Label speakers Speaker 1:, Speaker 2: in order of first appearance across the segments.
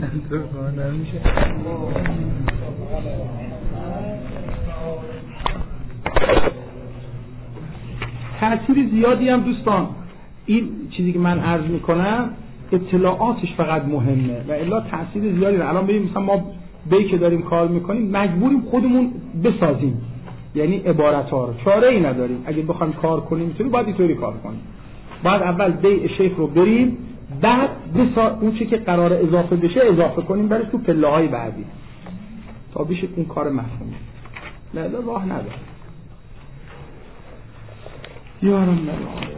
Speaker 1: تأثیر زیادی هم دوستان این چیزی که من عرض میکنم اطلاعاتش فقط مهمه و الا تأثیر زیادی داره. الان ببین مثلا ما بی که داریم کار میکنیم مجبوریم خودمون بسازیم، یعنی عبارت‌ها رو چاره ای نداریم. اگه بخوایم کار کنیم میتونیم باید اینطوری کار کنیم. بعد اول بی شیخ رو بریم، بعد اون چه که قرار اضافه بشه اضافه کنیم برش تو پله‌های بعدی تا بشه اون کار مفهومی. نه راه نداره. یارم نه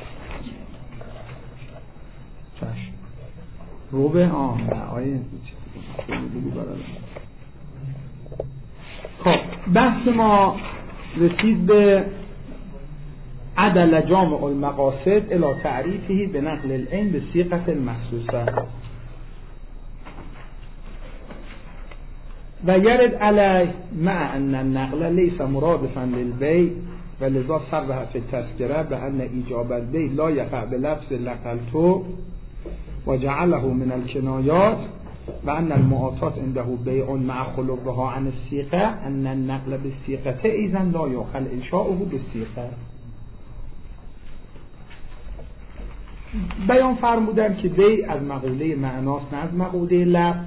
Speaker 1: چشم روبه آیه خب بحث ما رسید به عدل جامع المقاصد الى تعریفه به نقل العین به صیغه المخصوصه و یرد علیه مع ان النقل لیس مرادفا للبیع و لذا صرح فی التذکره به ان ایجاب البیع لا یقع بلفظ لقلتو و جعله من الکنایات و ان المعاطات عنده بیع مع خلوها عن الصیغه ان النقل بالصیغه ایضا لا یخل انشاؤه بالصیغه. بیان فرمودن که بیع از مقوله معناست نه از مقوله لفظ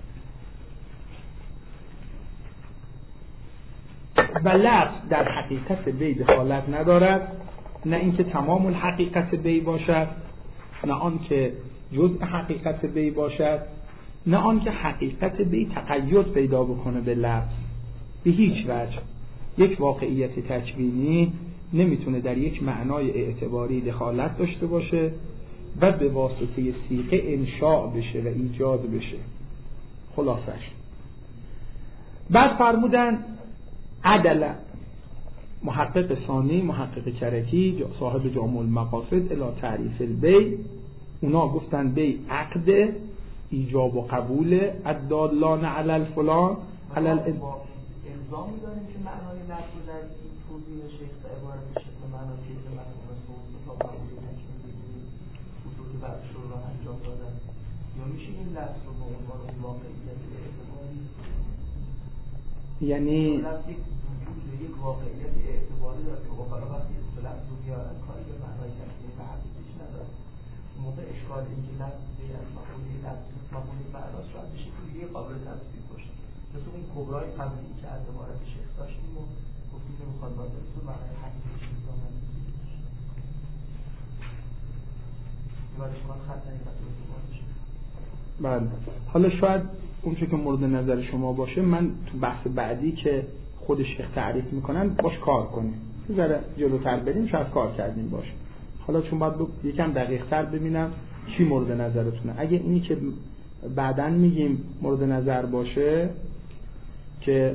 Speaker 1: و لفظ در حقیقت بیع دخالت ندارد، نه اینکه تمام الحقیقت بیع باشد، نه آن که جزء حقیقت بیع باشد، نه آن که حقیقت بیع تقید پیدا بکنه به لفظ. به هیچ وجه یک واقعیت تکوینی نمیتونه در یک معنای اعتباری دخالت داشته باشه و به واسطه صیغه انشاء بشه و ایجاد بشه. خلاصش بعد فرمودن عدل محقق ثانی محقق کرکی صاحب جامع المقاصد الی تعریف البیع، اونا گفتن بیع عقد ایجاب و قبول الدالان علی الفلان علی
Speaker 2: الزامی داریم که معنای لفظ در این توضیح شیخ به عبارت شیخ به معنای که به مفهوم صوتی تا قبولی تکمیل بگیریم اصول بعد شروع را انجام دادن، یا میشه این لفظ رو به عنوان واقعیت اعتباری،
Speaker 1: یعنی
Speaker 2: لفظ یک واقعیت اعتباری داره که بخاطر وقتی لفظ رو بیارن کاری به معنای تکمیل به حقیقیش نداره، موقع اشکال این که لفظ از مقوله لفظ مقوله معناس رو از شکلی قابل تصدیق باشه، مثل اون کبرای قبلی که از عبارت شیخ داشتیم و گفتیم که میخواد باید تو معنای حقیقیش میدانن دیوار شما خط نمیدن
Speaker 1: بله. حالا شاید اون چه که مورد نظر شما باشه من تو بحث بعدی که خود شیخ تعریف میکنن باش کار کنیم، ذره جلوتر بریم شاید کار کردیم باشه. حالا چون باید یکم دقیق تر ببینم چی مورد نظرتونه. اگه اینی که بعدن میگیم مورد نظر باشه که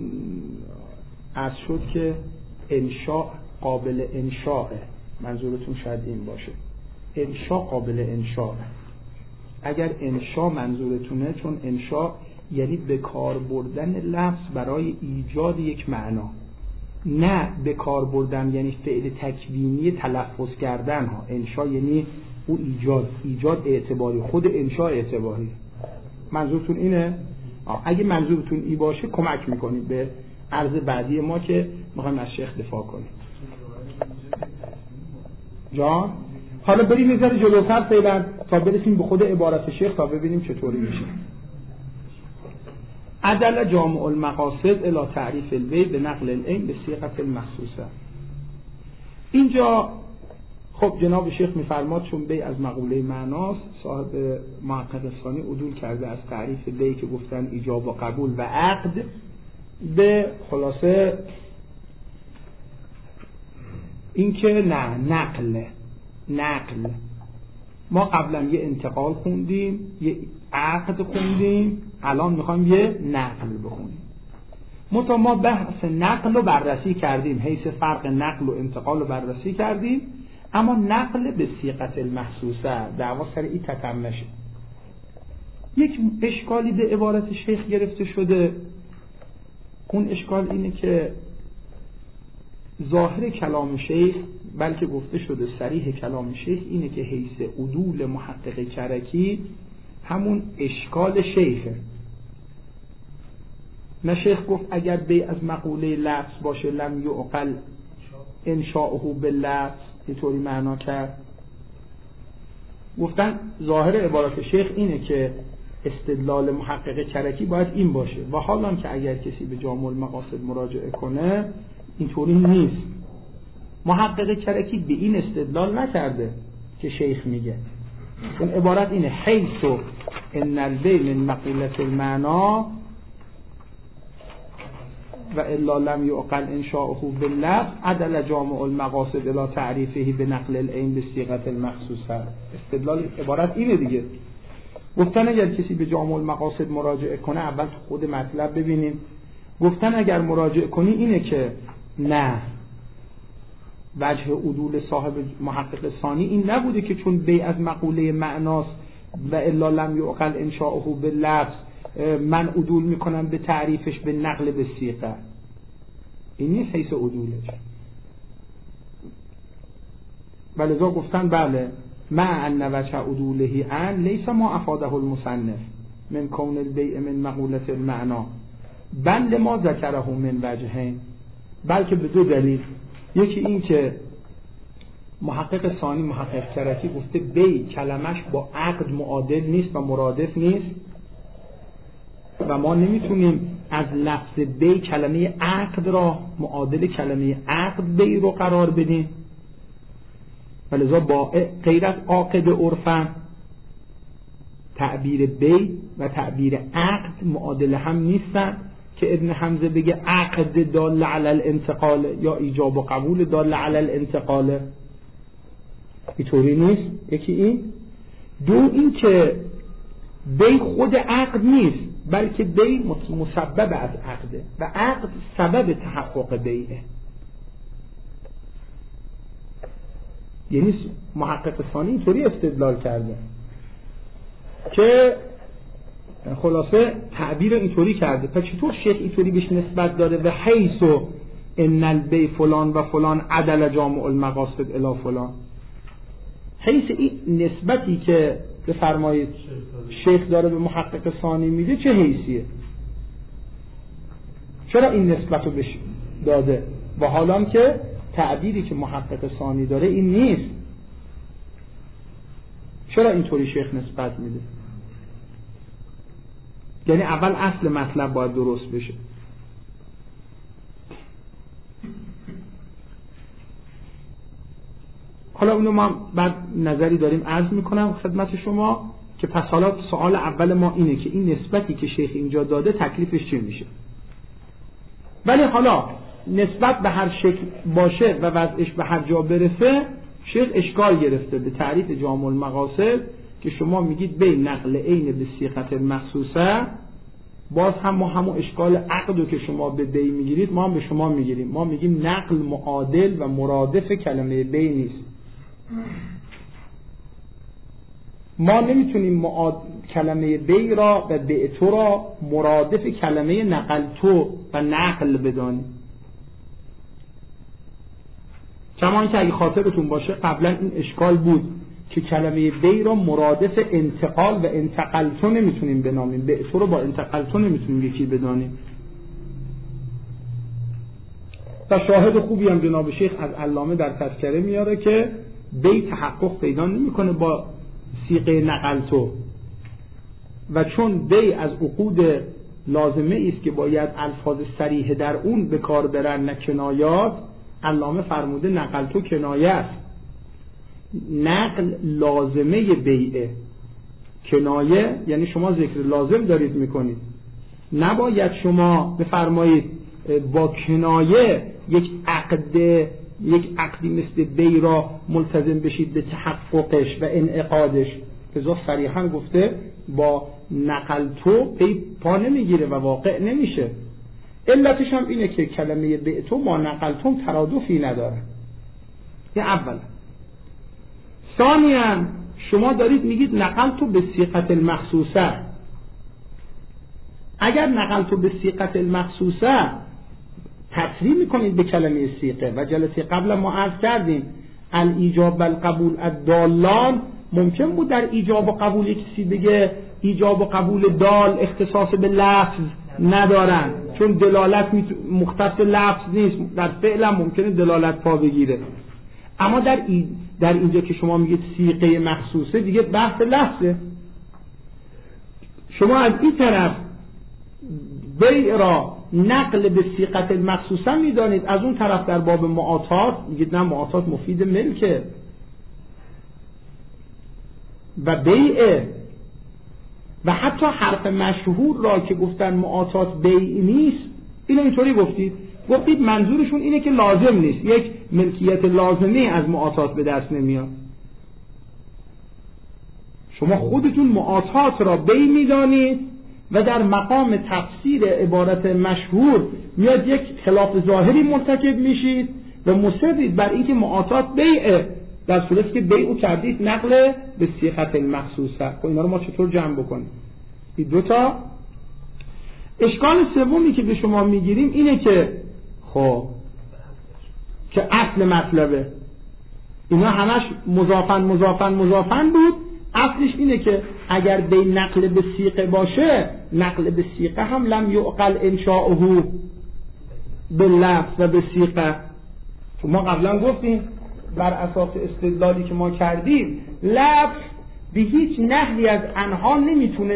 Speaker 1: از شد که انشاء قابل انشاءه، منظورتون شاید این باشه انشاء قابل انشاءه. اگر انشاء منظورتونه، چون انشاء یعنی به کار بردن لفظ برای ایجاد یک معنا، نه به کار بردن یعنی فعل تکوینی تلفظ کردن ها. انشاء یعنی او ایجاد اعتباری، خود انشاء اعتباری. منظورتون اینه؟ اگه منظورتون این باشه کمک میکنید به عرض بعدی ما که میخوایم از شیخ دفاع کنیم. جان حالا بریم یه ذره جلوتر فعلا تا برسیم به خود عبارت شیخ تا ببینیم چطوری میشه. عدل جامع المقاصد الی تعریف البیع به نقل العین به صیغه المخصوصه. اینجا خب جناب شیخ میفرماد چون بیع از مقوله معناست، صاحب محقق ثانی عدول کرده از تعریف بیع که گفتن ایجاب و قبول و عقد به خلاصه این که نه نقل. ما قبلا یه انتقال خوندیم، یه عقد خوندیم، الان میخوایم یه نقل بخونیم. ما بحث نقل رو بررسی کردیم، حیث فرق نقل و انتقال رو بررسی کردیم، اما نقل به صیغه المخصوصه دعوا سر این تتم نشه. یک اشکالی به عبارت شیخ گرفته شده، اون اشکال اینه که ظاهر کلام شیخ، بلکه گفته شده صریح کلام شیخ اینه که حیث عدول محقق کرکی همون اشکال شیخه. نه شیخ گفت اگر بی از مقوله لفظ باشه لم یعقل انشاؤه باللفظ، اینطوری معنا کرد. گفتن ظاهر عبارات شیخ اینه که استدلال محقق کرکی باید این باشه و حالا که اگر کسی به جامع المقاصد مراجعه کنه اینطوری نیست. محقق کرکی به این استدلال نکرده که شیخ میگه. اون عبارت اینه حیث ان البی من مقولة المعنا و الا لم یعقل انشاؤه باللفظ عدل جامع المقاصد الى تعریفه بنقل العین بصیغه المخصوصه. استدلال عبارت اینه دیگه. گفتن اگر کسی به جامع المقاصد مراجعه کنه، اول خود مطلب ببینیم. گفتن اگر مراجعه کنی اینه که نه، وجه عدول صاحب محقق ثانی این نبوده که چون بی از مقوله معناست و الا لم یعقل انشاؤه باللفظ من عدول میکنم به تعریفش به نقل به صیغه. این نیست حیث عدولش. ولذا گفتن بله مع ان وجه عدوله ان لیس ما افاده المصنف من کون البیع من مقولة المعنا بل ما ذکره من وجهین، بلکه به دو دلیل. یکی این که محقق ثانی محقق کرکی گفته بی کلمش با عقد معادل نیست و مرادف نیست و ما نمیتونیم از لفظ بی کلمه عقد را معادل کلمه عقد بی رو قرار بدیم. ولذا با غیر از عاقد عرفاً تعبیر بی و تعبیر عقد معادل هم نیستن که ابن حمزه بگه عقد دال علی الانتقال یا ایجاب و قبول دال علی الانتقال. اینطوری نیست. یکی این. دو این که بی خود عقد نیست بلکه بی مسبب از عقده و عقد سبب تحقق بیعه. یعنی محقق ثانی اینطوری استدلال کرده که خلاصه تعبیر اینطوری کرده. پس چطور شیخ اینطوری بهش نسبت داره و حیث ان البی فلان و فلان عدل جامع المقاصد الی فلان؟ حیث این نسبتی که بفرمایید شیخ داره به محقق ثانی میده چه حیثیه؟ چرا این نسبت رو بهش داده و حالا که تعبیری که محقق ثانی داره این نیست؟ چرا اینطوری شیخ نسبت میده؟ یعنی اول اصل مطلب باید درست بشه. حالا اونو ما بعد نظری داریم عرض میکنم خدمت شما که پس حالا سوال اول ما اینه که این نسبتی که شیخ اینجا داده تکلیفش چی میشه. ولی حالا نسبت به هر شکل باشه و وضعش به هر جا برسه، شیخ اشکال گرفته به تعریف جامع المقاصد که شما میگید بین نقل عین به صیغه مخصوصه. باز هم ما همون اشکال عقدو که شما به بی میگیرید ما هم به شما میگیریم. ما میگیم نقل معادل و مرادف کلمه بی نیست. ما نمیتونیم کلمه بی را و بیعتو را مرادف کلمه نقل تو و نقل بدانیم. کمان که اگه خاطرتون باشه قبلا این اشکال بود که کلمه بی را مرادف انتقال و انتقلتو نمیتونیم بنامیم، بیعتو رو با انتقلتو نمیتونیم یکی بدانیم. و شاهد خوبی هم جناب شیخ از علامه در تذکره میاره که بی تحقق پیدا نمیکنه با صیغه نقلتو و چون بی از عقود لازمه است که باید الفاظ صریح در اون به کار برن نه کنایات، علامه فرموده نقلتو کنایه است. نقل لازمه بیعه، کنایه یعنی شما ذکر لازم دارید میکنید. نباید شما بفرمایید با کنایه یک عقدی مثل بی را ملتزم بشید به تحققش و انعقادش. لذا صریحا گفته با نقل تو پی پا نمیگیره و واقع نمیشه. علتش هم اینه که کلمه بیعتو با نقل تو ترادفی نداره. یه اولا. ثانیاً شما دارید میگید نقل تو به صیغه المخصوصه. اگر نقل تو به صیغه المخصوصه تصریح میکنید به کلمه صیغه و جلسه قبل ما عرض کردیم الایجاب و القبول الدالان، ممکن بود در ایجاب و قبول کسی بگه ایجاب و قبول دال اختصاص به لفظ ندارن، چون دلالت مختص لفظ نیست، در فعل هم ممکنه دلالت پا بگیره. اما در اینجا که شما میگید صیغه مخصوصه دیگه بحث لفظه. شما از این طرف بیع را نقل به صیغه المخصوصه میدانید، از اون طرف در باب معاطات میگید نه معاطات مفید ملکه و بیعه. و حتی حرف مشهور را که گفتن معاطات بیع نیست، اینو اینطوری گفتید منظورشون اینه که لازم نیست، یک ملکیت لازمه از معاطات به دست نمیاد. شما خودتون معاطات را بیع میدانید و در مقام تفسیر عبارت مشهور میاد یک خلاف ظاهری مرتکب میشید و مصرید بر اینکه معاطات بیعه، در صورتی که بیعو کردید نقل به صیغه المخصوصه. خب اینا رو ما چطور جمع بکنیم؟ این دوتا. اشکال سومی که به شما میگیریم اینه که خب که اصل مطلبه اینا همش مضافن بود. اصلش اینه که اگر به نقل به صیغه باشه، نقل به صیغه هم لم یعقل انشاؤه باللفظ و به صیغه. ما قبلا گفتیم بر اساس استدلالی که ما کردیم لفظ به هیچ نحوی از انها نمیتونه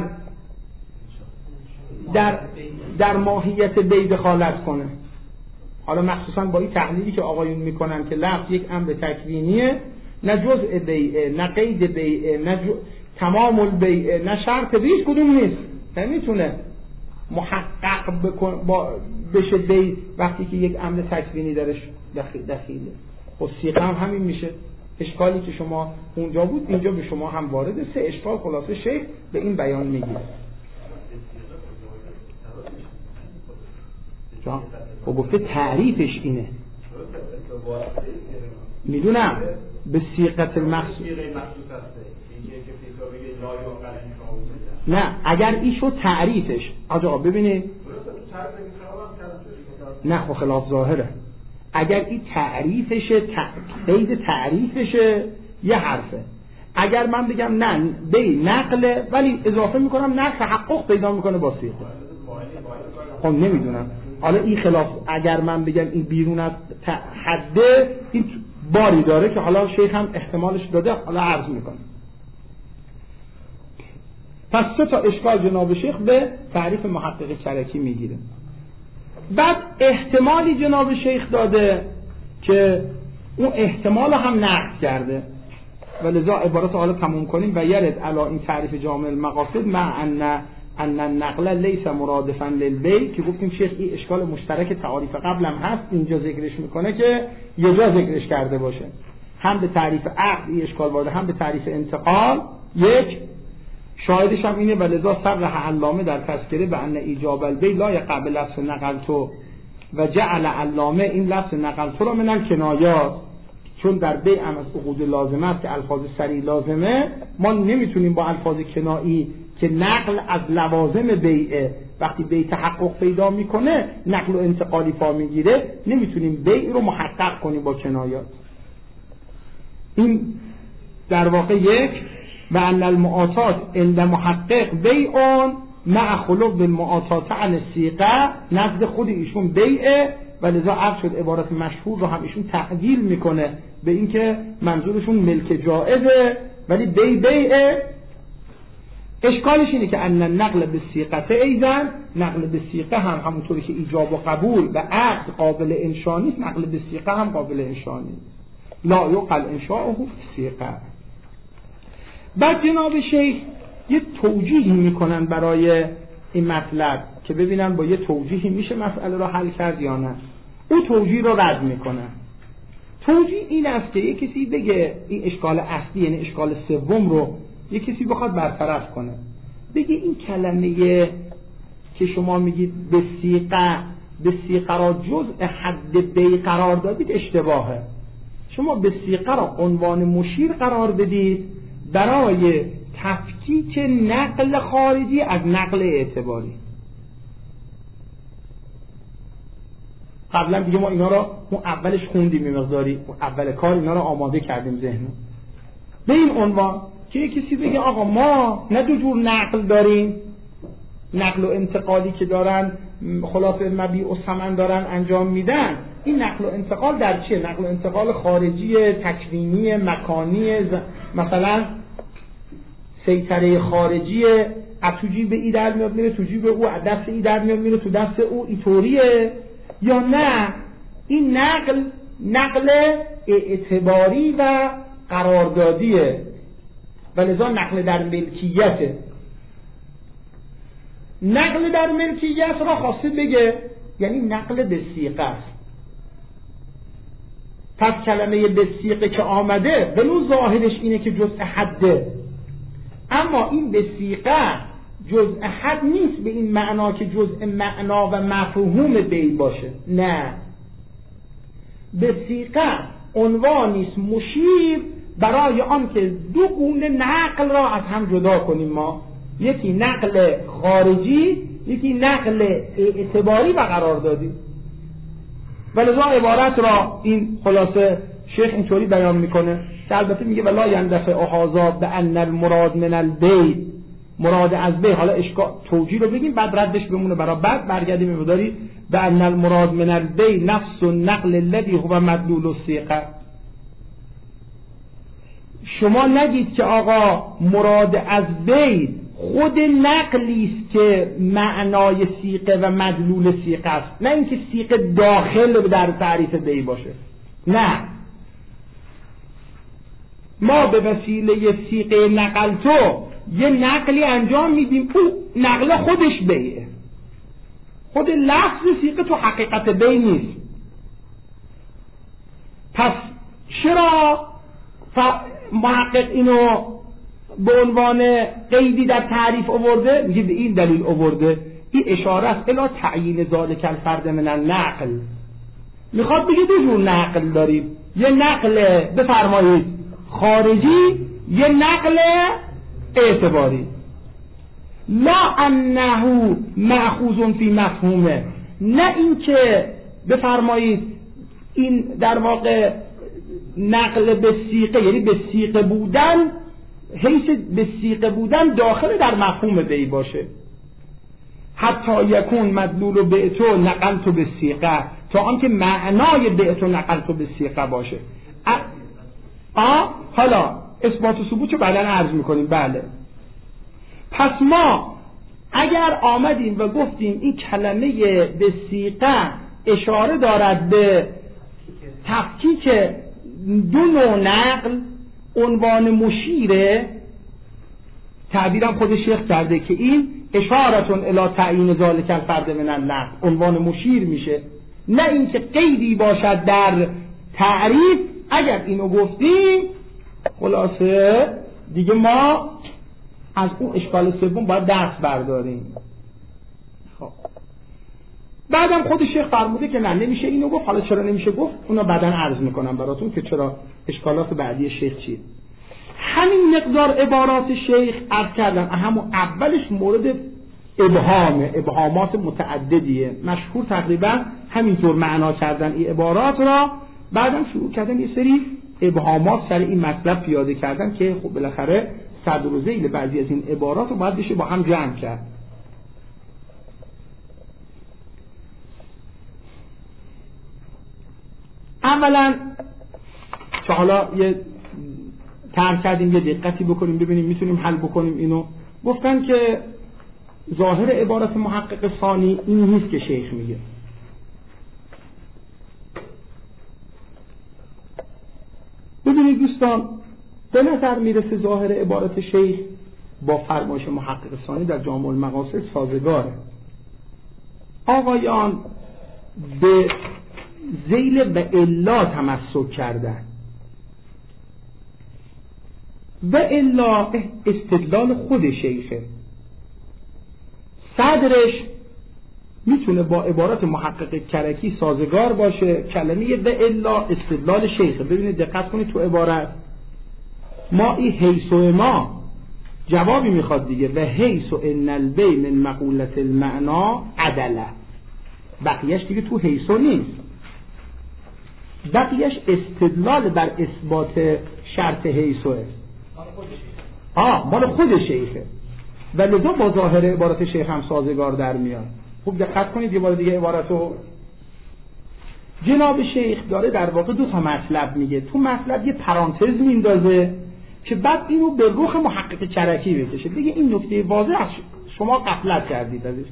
Speaker 1: در ماهیت بیع دخالت کنه. حالا مخصوصا با این تحلیلی که آقایون میکنن که لفظ یک امر تکوینیه، نه جزء بیعه، نه قید بیعه، نه تمام البیعه، نه شرط بیع، کدوم نیست، نمیتونه محقق بشه بیع وقتی که یک امر تکوینی درش دخیله. خب صیغه هم همین میشه. اشکالی که شما اونجا بود اینجا به شما هم وارده. سه اشکال خلاصه شیخ به این بیان میگیره. و گفته تعریفش اینه، میدونم به صیغه المخصوص نه، اگر ایشو تعریفش آقا ببینید نه خب خلاف ظاهره. اگر این تعریفشه قید تعریفشه یه حرفه. اگر من بگم نه بی نقله ولی اضافه میکنم نه تحقق پیدا میکنه با صیغه، خب نمیدونم. حالا این خلاف، اگر من بگم این بیرون از حده این باری داره که حالا شیخ هم احتمالش داده، حالا عرض میکنه. پس سه تا اشکال جناب شیخ به تعریف محقق کرکی میگیره. بعد احتمالی جناب شیخ داده که اون احتمال هم نقد کرده و لذا عبارت حالا تموم کنیم و یرد علا این تعریف جامع المقاصد مع ان النقل لیس مرادفا للبیع، که گفتیم شیخ این اشکال مشترک تعاریف قبلم هست، اینجا ذکرش میکنه که یه جا ذکرش کرده باشه، هم به تعریف عقد این اشکال وارده، هم به تعریف انتقال. یک شاهدش هم اینه و لذا صرح علامه در تذکره به ان ایجاب البیع لا یقع بلفظ نقلتو و جعل علامه این لفظ نقلتو را من الکنایات، چون در بیع هم از عقود لازمه است که الفاظ سریع لازمه، ما نمیتونیم با الفاظ کنایی که نقل از لوازم بیعه وقتی بیع تحقق پیدا میکنه نقل و انتقالی پا میگیره، نمیتونیم بیع رو محقق کنیم با کنایات. این در واقع یک و ان المعاطات عند محقق بیعون مع خلو بالمعاطات عن الصیغه، نزد خود ایشون بیعه و لذا عرض شد عبارت مشهور رو هم ایشون تعدیل میکنه به اینکه منظورشون ملک جائزه ولی بیعه. اشکالش اینه که ان النقل به صیغه ایضا، نقل به صیغه هم همونطوری که ایجاب و قبول و عقد قابل انشاء نیست، نقل به صیغه هم قابل انشاء نیست، لا یقل انشاؤه فی صیغه. بعد جناب شیخ یه توجیهی میکنن برای این مطلب که ببینن با یه توجیهی میشه مسئله رو حل کرد یا نه. اون توجیه رو رد میکنن. توجیه این است که یه کسی بگه این اشکال اصلی یعنی اشکال سوم رو یه کسی بخواد برطرف کنه، بگه این کلمه که شما میگید به صیغه را جزء حد بیع قرار دادید اشتباهه. شما به صیغه را عنوان مشیر قرار بدید برای تفکیک نقل خارجی از نقل اعتباری. قبلا دیگه ما اینا را اون اولش خوندیم، مقداری اول کار اینا را آماده کردیم ذهنم به این عنوان که یه کسی بگه آقا ما نه دو جور نقل داریم، نقل و انتقالی که دارن خلاف مبیع و ثمن دارن انجام میدن، این نقل و انتقال در چیه؟ نقل و انتقال خارجی، تکوینی، مکانی، مثلا سیطره خارجی، از تو جیب ای در میاد میره تو جیب او، از دست ای در میاد میره تو دست او، اینطوریه؟ یا نه این نقل اعتباری و قراردادیه و لذا نقل در ملکیته. نقل در ملکیت را خواسته بگه یعنی نقل به صیغه است. پس کلمه به صیغه که آمده به نوع ظاهرش اینه که جزء حده، اما این به صیغه جزء حد نیست به این معنا که جزء معنا و مفهوم بی باشه، نه، به صیغه عنوانی است مشیر برای آن که دو گونه نقل را از هم جدا کنیم ما، یکی نقل خارجی، یکی نقل اعتباری و قراردادی. ولذا عبارت را این خلاصه شیخ اینطوری بیان میکنه که البته میگه ولا یندفع هذا بان المراد من البیع، مراد از بیع، حالا اشکال توجیه رو بگیم بعد ردش بمونه برای بعد برگردیم می‌داری بان المراد من البیع نفس النقل الذي هو مدلول الصيغه. شما نگید که آقا مراد از بیع خود نقلی است که معنای صیغه و مدلول صیغه است، نه اینکه صیغه داخل در تعریف بیع باشه. نه، ما به وسیله صیغه نقل تو یه نقلی انجام میدیم، اون نقل خودش بیعه، خود لفظ صیغه تو حقیقت بیع نیست. پس چرا محقق اینو به عنوان قیدی در تعریف آورده؟ میگه به این دلیل آورده، این اشاره است الی تعیین ذالک الفرد من النقل. میخواد بگه دو جور نقل داریم، یه نقل بفرمایید خارجی، یه نقل اعتباری. لا انه مأخوذ فی مفهومه، نه این که بفرمایید این در واقع نقل به صیغه یعنی به صیغه بودن، حیث به صیغه بودن داخل در مفهوم بیع باشه. حتی یکون مدلول بیعتو نقلتو به صیغه، تا آنکه معنای بیعتو نقلتو به صیغه باشه. حالا اثبات و ثبوت رو بعداً عرض میکنیم. بله، پس ما اگر آمدیم و گفتیم این کلمه به صیغه اشاره دارد به تفکیک دو نوع نقل، عنوان مشیره، تعبیرم خود شیخ کرده که این اشارتون الی تعیین ذالک الفرد من النقل، عنوان مشیر میشه، نه اینکه قیدی باشد در تعریف. اگر اینو گفتیم خلاصه دیگه ما از اون اشکال سوم باید دست برداریم. خب بعدم خود شیخ فرموده که نه نمیشه اینو گفت. حالا چرا نمیشه گفت اونا بعداً عرض میکنم براتون که چرا اشکالات بعدی شیخ چیه. همین مقدار عبارات شیخ عرض کردم، همون اولش مورد ابهامات متعددیه، مشهور تقریبا همینطور معنا کردن این عبارات را، بعدم شروع کردن یه سری ابهامات سر این مطلب پیاده کردن که خب بالاخره صدر و ذیل بعضی از این عبارات رو باید بشه با هم جمع کرد. اولا که حالا یه طرح کردیم یه دقتی بکنیم ببینیم میتونیم حل بکنیم اینو. گفتن که ظاهر عبارت محقق ثانی این نیست که شیخ میگه. ببینید دوستان، به نظر میرسه ظاهر عبارت شیخ با فرمایش محقق ثانی در جامع المقاصد سازگاره. آقایان به ذیل و الا تمسک کردن، و الا استدلال خود شیخه. صدرش میتونه با عبارت محقق کرکی سازگار باشه. کلمه و الا استدلال شیخه. ببینید دقت کنید تو عبارت ما این حیث و ما جوابی میخواد دیگه، و حیث و ان البی من مقولت المعنا عدله. بقیهش دیگه تو حیث و نیست، بقیهش استدلال بر اثبات شرط حیث و است. مال خود شیخه و لذا با ظاهر عبارت شیخ هم سازگار در میاد. خوب دقت کنید یه بار دیگه عبارتو. جناب شیخ داره در واقع 2 تا مطلب میگه. تو مطلب یه پرانتز میندازه که بعد اینو به رخ محقق چرکی بکشه، بگه این نکته واضح از شما غفلت کردید ازش.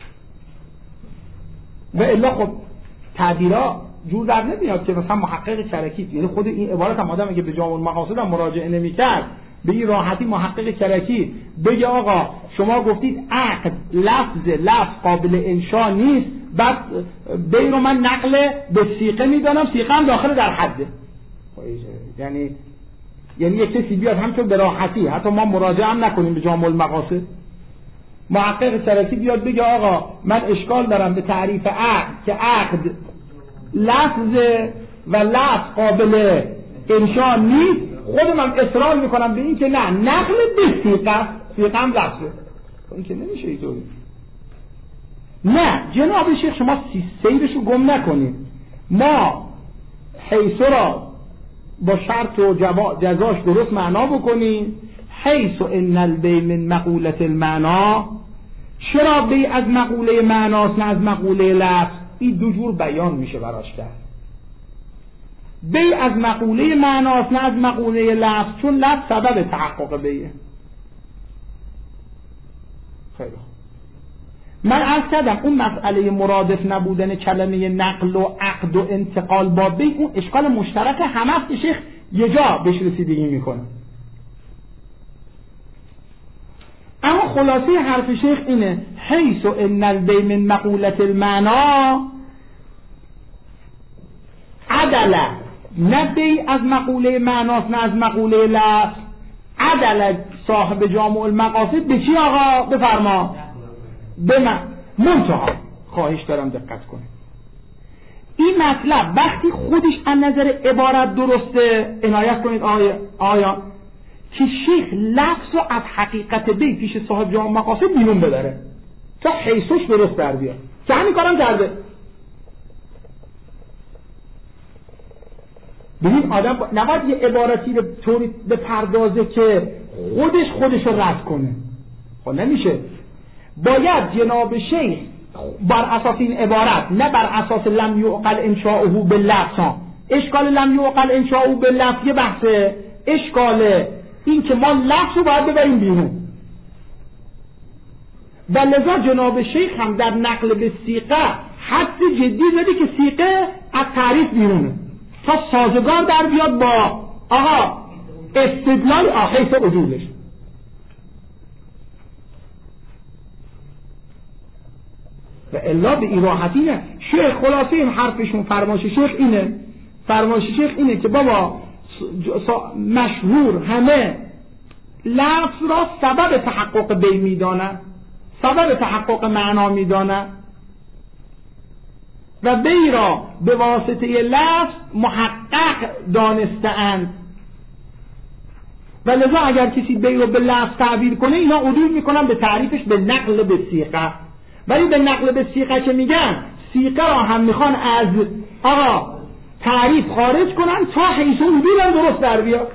Speaker 1: و الا خب تعبیرا جور در نمیاد که مثلا محقق چرکی، یعنی خود این عبارت هم آدم اگه به جامع المقاصد هم مراجعه نمی‌کرد به این راحتی محقق چرکی بگه آقا شما گفتید عقد لفظ قابل انشاء نیست، بعد بین رو من نقل به سیقه میدانم، سیقه هم داخل در حده. یعنی یک کسی بیاد همچون به راحتی حتی ما مراجعه هم نکنیم به جامع المقاصد، محقق چرکی بیاد بگه آقا من اشکال دارم به تعریف عقد که عقد لفظ و لفظ قابل انشاء نیست، خودم هم اصرار میکنم به این که نه نقل به سیقه هم لفظه. این که نمیشه اینطوری. نه جناب شیخ شما سیرشو گم نکنید، ما حیث را با شرط و جزاش درست معنا بکنیم. حیث ان البی من مقولت المعنا، چرا بی از مقوله معناست نه از مقوله لفظ؟ این 2 جور بیان میشه براش کرد. بی از مقوله معناست نه از مقوله لفظ، چون لفظ سبب تحقق بیه. خیلی من عرض کردم اون مسئله مرادف نبودن کلمه نقل و عقد و انتقال با بی اون اشکال مشترک همه که شیخ یه جا بهش رسیدگی میکنه. اما خلاصه حرف شیخ اینه حیث و ان البی من مقولت المعنا عدل، نه بی از مقوله معناست نه از مقوله لفظ، عدل صاحب جامع المقاصد به چی آقا؟ بفرما به من. منتها خواهش دارم دقت کنید این مطلب وقتی خودش از نظر عبارت درسته، عنایت کنید آیا که شیخ لفظ رو از حقیقت بی پیش صاحب جامع مقاصد بیرون ببره تا حیثش درست در بیاد، که همین کارم کرده. ببین آدم نباید یه عبارتی به طوری بپردازه که خودش رو رد کنه. خب نمیشه. باید جناب شیخ بر اساس این عبارت، نه بر اساس لم یعقل انشاؤه باللفظ. اشکال لم یعقل انشاؤه باللفظ یه بحثه، اشکال این که ما لفظ رو باید ببریم بیرون. و لذا جناب شیخ هم در نقل به سیقه حد جدی زده که سیقه از تعریف بیرونه تا سازگار در بیاد با آقا استدلال حیث عدولش. و الا به این راحتی نه. شیخ خلاصه این حرفشون فرمایش شیخ اینه که بابا مشهور همه لفظ را سبب تحقق بی میدانن، سبب تحقق معنا میدانن و بی را به واسطه لفظ محقق دانسته‌اند. و لذا اگر کسی بی رو به لفظ تعبیر کنه اینا عدول میکنن به تعریفش به نقل به سیقه. ولی به نقل به سیقه که میگن سیقه را هم میخوان از تعریف خارج کنن تا حیث عدول هم درست در بیاد.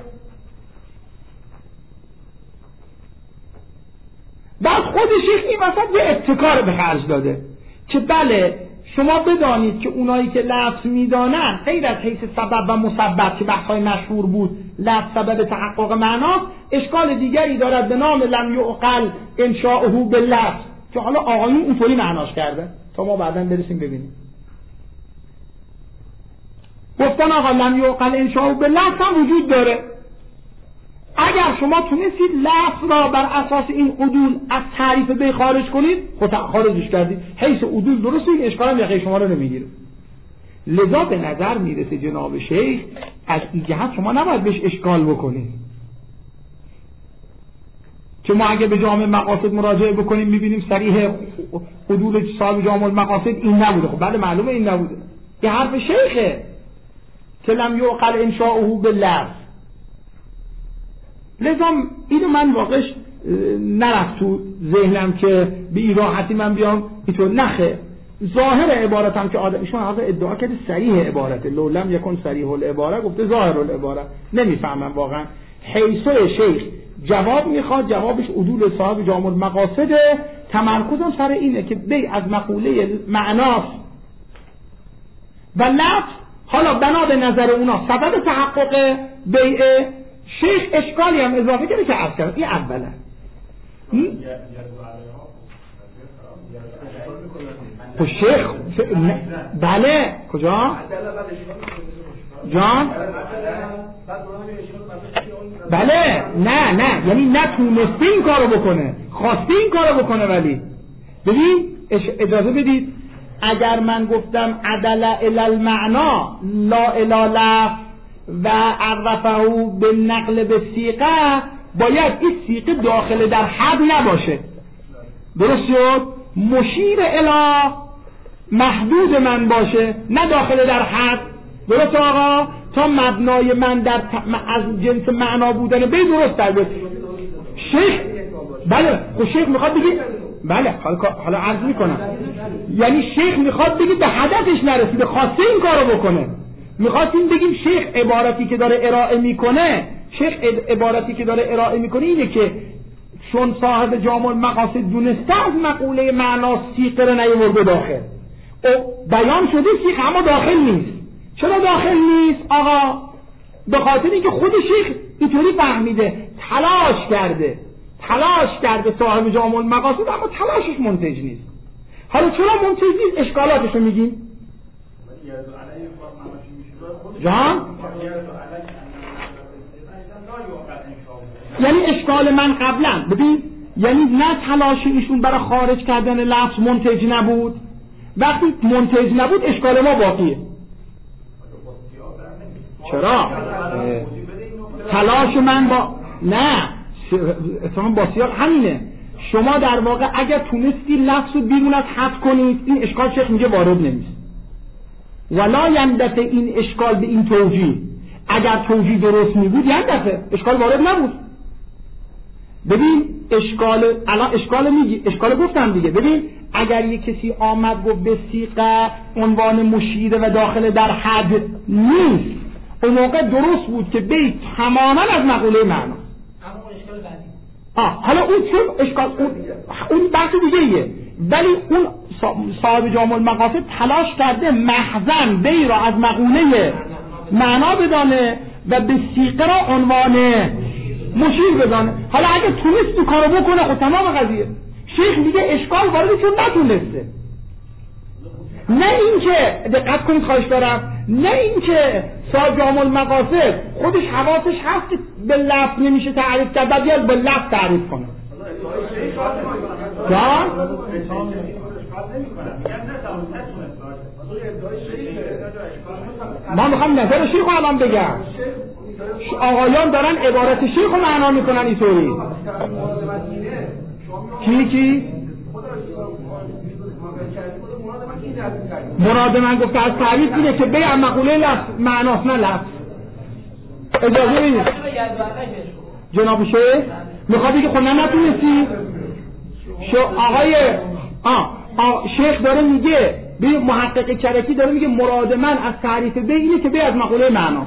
Speaker 1: بعد خود شیخ این وسط یه ابتکار به خرج داده که بله شما بدانید که اونایی که لفظ میدانن غیر از حیث سبب و مسبب که بحث‌های مشهور بود لفظ سبب تحقق معناست، اشکال دیگری دارد به نام لم یعقل انشاؤه باللفظ که حالا آقایون اونطوری معناش کرده تا ما بعداً برسیم ببینیم. گفتن آقا لم یعقل انشاؤه باللفظ هم وجود داره. اگر شما تونستید لفظ را بر اساس این عدول از تعریف بی خارج کنید خود خارجش کردید، حیث عدول درسته، این اشکال هم یقه شما رو نمیگیره. لذا به نظر میرسه جناب شیخ از این جهت شما نباید بهش اشکال بکنید که ما اگه به جامع مقاصد مراجعه بکنیم میبینیم صریح عدول صاحب جامع المقاصد این نبوده. خب بعد معلومه این نبوده، یه حرف شیخه که لم یعقل انشاؤه باللفظ. لذا اینو من واقعش نرفت تو ذهنم که به این راحتی من بیام اینطور نخه. ظاهر عبارتم که ایشون حاضر ادعا کرده صریح عبارته، لو لم یکن صریح العباره گفته ظاهر العباره. نمیفهمم واقعا حیث شیخ جواب میخواد، جوابش عدول صاحب جامع المقاصده، تمرکزم سر اینه که بی از مقوله معناست و لفظ حالا بنا به نظر اونا سبب تحقق بیعه. شیخ اشکالی هم اضافه کرده که عرض کرد این اوله. تو شیخ بله کجا؟ جان؟ بله نه یعنی نتونسته این کارو بکنه، خواسته این کارو بکنه. ولی ببین اجازه بدید، اگر من گفتم عدل الی المعنا لا الی لفظ و عرفه به نقل به سیقه، باید این سیقه داخل در حد نباشه. درست شد؟ مشیر الی محدود من باشه، نه داخل در حد. درست آقا؟ تا مبنای من در از جنس معنا بودن به درست در بود. شیخ بله خب شیخ میخواد بگی بله حالا عرض میکنم، یعنی شیخ میخواد بگی به هدفش نرسیده، خواسته این کارو بکنه. میخواستیم بگیم شیخ عبارتی که داره ارائه میکنه اینه که چون صاحب جامع المقاصد دونسته از مقوله معنا سیقه رو نیاورده داخل، بیان شده سیقه اما داخل نیست. چرا داخل نیست آقا؟ به خاطر اینکه خود شیخ اینطوری فهمیده، تلاش کرده صاحب جامع المقاصد، اما تلاشش منتج نیست. حالا چرا منتج نیست؟ اشکالاتشو میگیم. جان؟ یعنی اشکال من قبلا ببین، یعنی نه تلاش ایشون برای خارج کردن لفظ منتج نبود، وقتی منتج نبود اشکال ما باقیه. چرا؟ تلاش من نه اصلا با سیاق همینه. شما در واقع اگر تونستی لفظ رو بیرون از حد کنید، این اشکال شیخ میگه وارد نمیست. ولا یندفع این اشکال به این توجیه، اگر توجیه درست میبود یندفع اشکال وارد نبود. ببین اشکال گفتم دیگه. ببین اگر یک کسی آمد گفت به سیقه عنوان مشیره و داخل در حد نیست، اون موقع درست بود که بیت تماما از مقوله معنا. حالا اون چون اشکال اون بحث دیگه ایه، ولی اون صاحب جامع المقاصد تلاش کرده محضن بی را از مقوله معنا بدانه و به سیقه را عنوان مشیر بدانه. حالا اگه تونست تو کارو بکنه خب تمام قضیه. شیخ میگه اشکال وارد چون نتونسته. نه اینکه دقت کنید خواهش دارم، نه اینکه صاحب جامع المقاصد خودش حواسش هست که به لفظ نمیشه تعریف کرد، بعد بیاد به لفظ تعریف کنه. جان؟ ما میخوام نظر شیخ رو الان بگم. آقایان دارن عبارت شیخ رو معنا میکنن اینطوری. کی؟ مراد من گفته از تعریف اینه که به مقوله لفظ معناست نه لفظ. اجازه بدید جناب شیخ میخواد بگه خب نتونستی. آقای شیخ داره میگه، به محقق کرکی داره میگه مراد من از تعریف به اینه که به از مقوله معناست،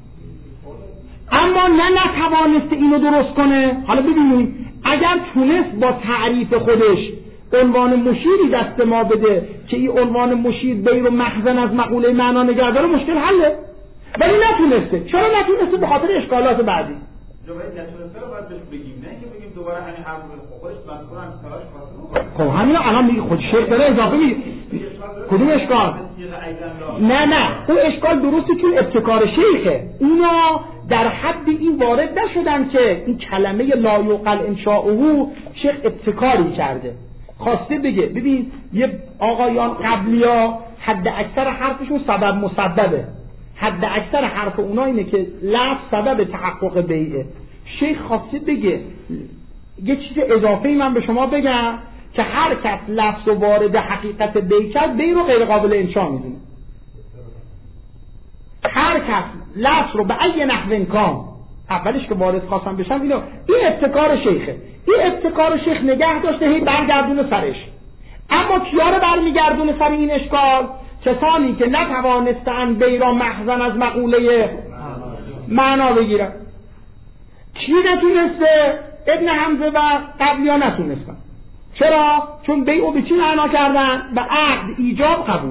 Speaker 1: اما نتوانست اینو درست کنه. حالا ببینیم اگر تونست با تعریف خودش عنوان مشیری دست ما بده که این عنوان مشیر بیر و مخزن از مقوله معنا نگه داره، مشکل حله. ولی نتونسته. چرا نتونسته؟ به خاطر اشکالات بعدی. نتونسته رو باید بهش بگیم، نه که بگیم دوباره همین حرف رو خودش مذکور هم تلاش کنه. خب همین الان میگه خود شیخ داره اضافه میگه. کدوم اشکال؟ نه اون اشکال درسته چون ابتکار شیخه. اونا در حد این وارد نشدن که این کلمه لا یعقل انشاؤه شیخ ابتکاری کرده، خواسته بگه ببین یه آقایان قبلیا حد اکثر حرفشون سبب مسببه، حد اکثر حرف اونا اینه که لفظ سبب تحقق بیعه. شیخ خواسته بگه یه چیز اضافه‌ای من به شما بگم که هر کس لفظ و وارد حقیقت بیع کرد بیع رو غیر قابل انشاء میدونه. هر کس لفظ رو به ای نحو کان، اولش که وارد خواستم بشم این ابتکار شیخه. این ابتکار شیخ نگه داشته هی برگردونه سرش. اما کیا رو برمیگردونه سر این اشکال؟ کسانی که نتوانستن بیع را مخزن از مقوله معنا بگیرن. کی نتونسته؟ ابن حمزه و قبلی‌ها نتونستن. چرا؟ چون بیعو به چی معنا کردن؟ به عقد، ایجاب، قبول.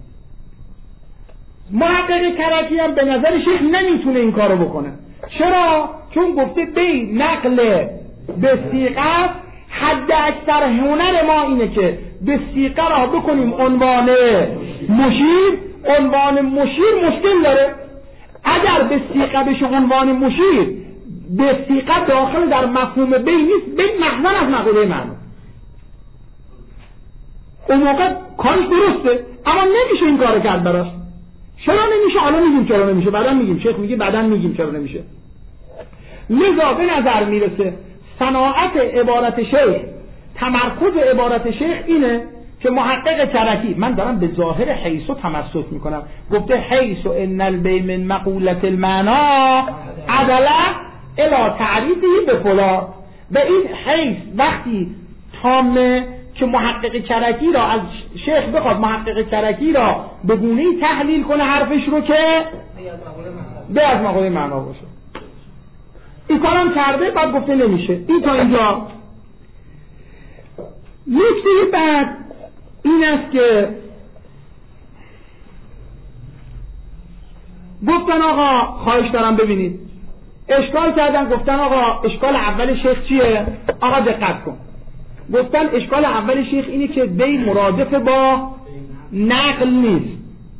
Speaker 1: محقق کرکی هم به نظر شیخ نمیتونه این کارو بکنه. چرا؟ چون گفته بی نقل به صیغه، حد اکثر هنر ما اینه که به صیغه را بکنیم عنوان مشیر. عنوان مشیر مشکل داره. اگر به صیغه بشه عنوان مشیر، به صیغه داخل در مفهوم بی نیست، بی محضر از مقوله معنی. اون موقع کارش درسته، اما نمیشه این کارو کرد براش. چرا نمیشه؟ حالا میگیم چرا نمیشه، بعدا میگیم. شیخ میگه بعدا میگیم چرا نمیشه. لذا به نظر میرسه صناعت عبارت شیخ، تمرکز عبارت شیخ اینه که محقق کرکی، من دارم به ظاهر حیث و تمسک میکنم، گفته حیث و ان البی من مقولت المعنا عدله الی تعریفی به فلان. به این حیث وقتی تامه که محقق کرکی را از شیخ بخواد محقق کرکی را به گونه‌ای تحلیل کنه حرفش رو که به از مقوله معنا باشه. این کارم کرده، بعد گفته نمیشه. این تا اینجا. نکته بعد این است که گفتن آقا خواهش دارم ببینید، اشکال کردن، گفتن آقا اشکال اول شیخ چیه؟ آقا دقت کن. گفتن اشکال اول شیخ اینه که بی مرادف با نقل نیست.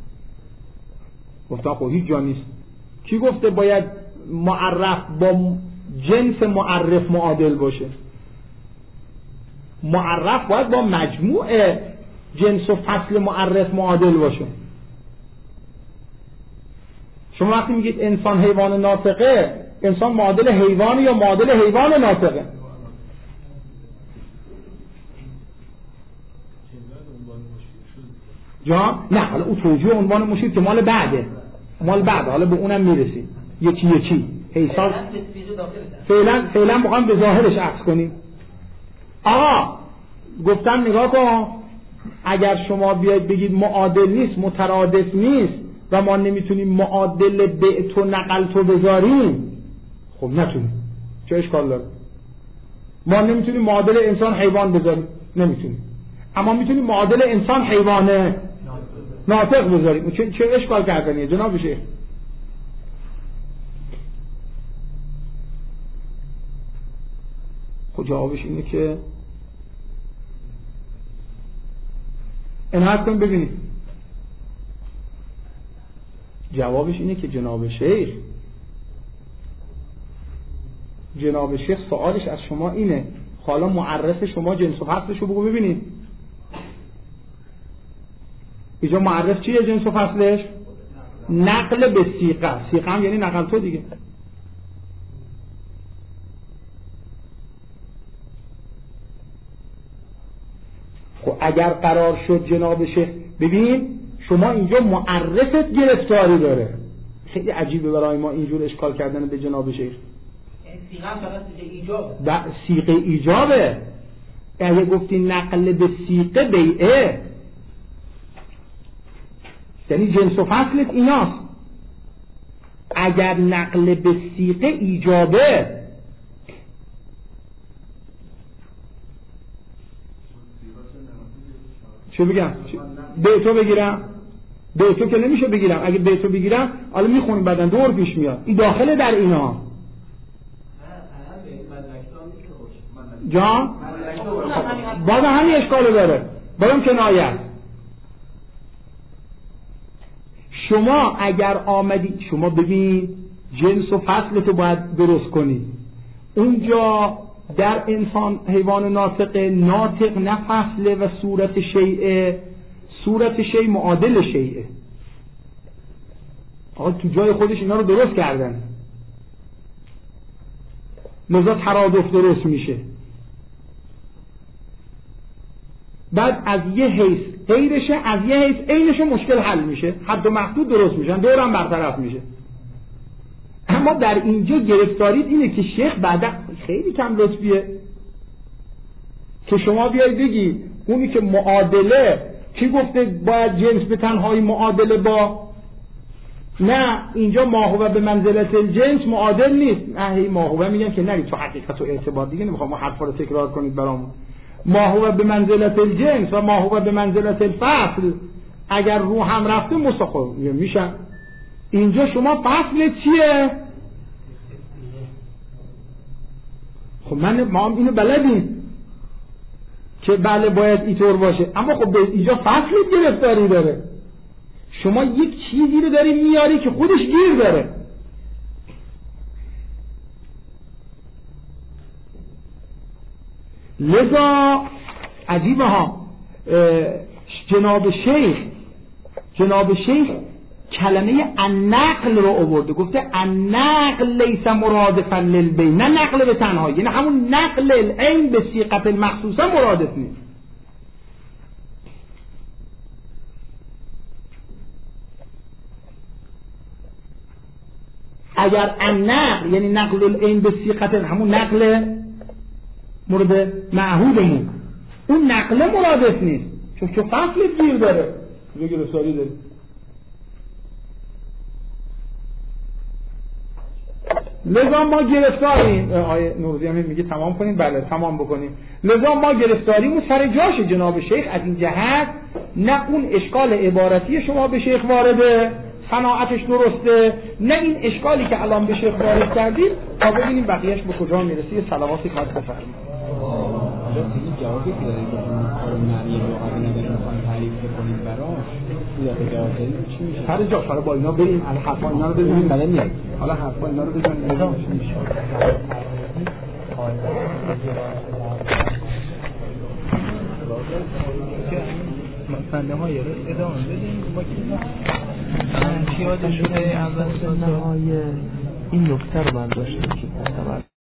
Speaker 1: گفتن خب هیچ جا نیست. کی گفته باید معرف با جنس معرف معادل باشه؟ معرف باید با مجموع جنس و فصل معرف معادل باشه. شما وقتی میگید انسان حیوان ناطقه، انسان معادل حیوان یا معادل حیوان ناطقه؟ جا؟ نه، حالا اون توجیه عنوان مشیر که مال بعده، حالا به اونم میرسیم. یکی حساب فعلا بخوام به ظاهرش عکس کنیم. آقا گفتم نگاه کن، اگر شما بیاید بگید معادل نیست، مترادف نیست و ما نمیتونیم معادل بعت و نقلت بذاریم، خب نتونیم. چه اشکال داره؟ ما نمیتونیم معادل انسان حیوان بذاریم، نمیتونیم. اما میتونیم معادل انسان حیوان ناطق بذاریم. چه اشکال کردنیه جناب شیخ؟ خب جوابش اینه که عنایت کنیم ببینید. جوابش اینه که جناب شیخ سوالش از شما اینه، حالا معرف شما جنس و فصلش رو بگو ببینید. اینجا معرف چیه جنس و فصلش؟ نقل به صیغه. صیغه هم یعنی نقل تو دیگه. خب اگر قرار شد جناب شیخ، ببین شما اینجا معرفت گرفتاری داره. خیلی عجیبه برای ما اینجور اشکال کردن به جناب شیخ.
Speaker 2: صیغه هم فقط صیغه ایجابه.
Speaker 1: صیغه ایجابه. اگه گفتی نقل به صیغه بیعه، یعنی جنس و فصلت ایناست. اگر نقل به صیغه ایجابه، چه بگم؟ بیتو بگیرم؟ بیتو که نمیشه بگیرم. اگه بیتو بگیرم حالا میخونیم بعدن دور پیش میاد. این داخله در اینا. جان؟ بازم همین اشکالو داره. برام کنایت. شما اگر آمدی، شما ببین جنس و فصلتو باید درست کنی. اونجا در انسان حیوان ناطقه، ناطق نه فصله و صورت شیعه، صورت شیع معادل شیعه. آقا تو جای خودش اینا رو درست کردن، لذا ترادف درست میشه. بعد از یه حیث غیرشه، از یه حیث عینشه، مشکل حل میشه، حد و محدود درست میشن، دورم برطرف میشه. اما در اینجا گرفتاری اینه که شیخ بعدا خیلی کم لطفیه که شما بیایی بگی اونی که معادله، کی گفته باید جنس به تنهایی معادله با نه اینجا ما هو به منزلت الجنس معادل نیست. نه ما هو میگن که نرید تو حقیقت و اعتبار، دیگه نمیخوام ما حرفا رو تکرار کنید برامون. ما هو به منزلت الجنس و ما هو به منزلت الفصل اگر رو هم رفته مستقل میشن. اینجا شما فصل چیه؟ خب ما هم اینو بلدیم که بله باید اینطور باشه، اما خب به اینجا فصل گرفتاری داره. شما یک چیزی رو داری میاری که خودش گیر داره. لذا عجیبه ها، جناب شیخ کلمه النقل رو آورده، گفته النقل لیس مرادفا للبین، نه نقل به تنهایی، یعنی همون نقل العین به صیغت المخصوصه مرادف نیست. اگر النقل یعنی نقل العین به صیغت همون نقل مورد معهودمون، اون نقل مرادف نیست چون که فصل گیر داره، یه گرفتاری داره. لذا ما گرفتاریم. آیه نوروزی هم میگه تمام کنیم، بله تمام بکنیم. لذا ما گرفتاریم سر جاش جناب شیخ از این جهت، نه اون اشکال عبارتی شما به شیخ وارده صناعتش درسته، نه این اشکالی که الان به شیخ وارد کردیم، تا ببینیم بقیهش به کجا میرسه. یه صلواتی خواهد بفرمایید.
Speaker 3: این جوابی که دارید که کار معنی لغوی نداره میخواین تعریف کنید براش، این جواب دارید چی میشه؟
Speaker 1: هر جا حالا با اینا بریم الان حرفا اینا رو بزنیم،
Speaker 3: بله میاد.
Speaker 1: حالا حرفا اینا رو بزنیم.
Speaker 2: فنده های رو ادامه بدیم. ما که یاد شده اول این نکته رو من داشتم که